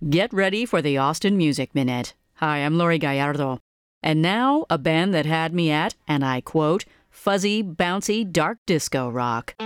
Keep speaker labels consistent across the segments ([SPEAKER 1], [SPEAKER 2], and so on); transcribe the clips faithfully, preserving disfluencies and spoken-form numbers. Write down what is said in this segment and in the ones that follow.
[SPEAKER 1] Get ready for the Austin Music Minute. Hi, I'm Lori Gallardo. And now, a band that had me at, and I quote, fuzzy, bouncy, dark disco rock.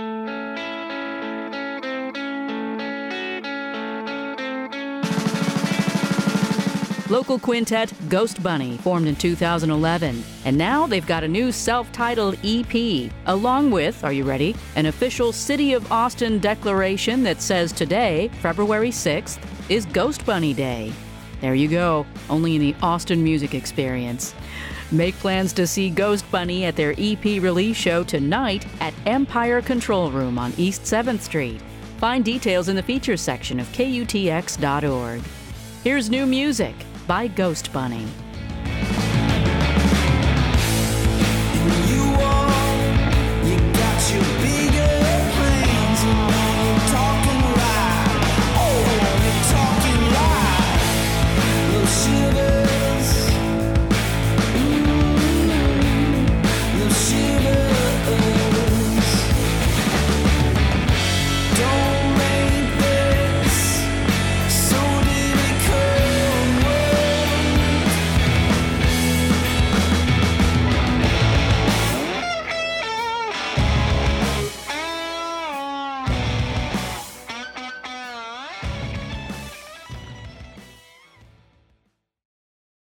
[SPEAKER 1] Local quintet Ghost Bunny formed in two thousand eleven, and now they've got a new self-titled E P, along with, are you ready, an official City of Austin declaration that says today, February sixth, is Ghost Bunny Day. There you go, only in the Austin Music Experience. Make plans to see Ghost Bunny at their E P release show tonight at Empire Control Room on East seventh Street. Find details in the features section of K U T X dot org. Here's new music by Ghost Bunny.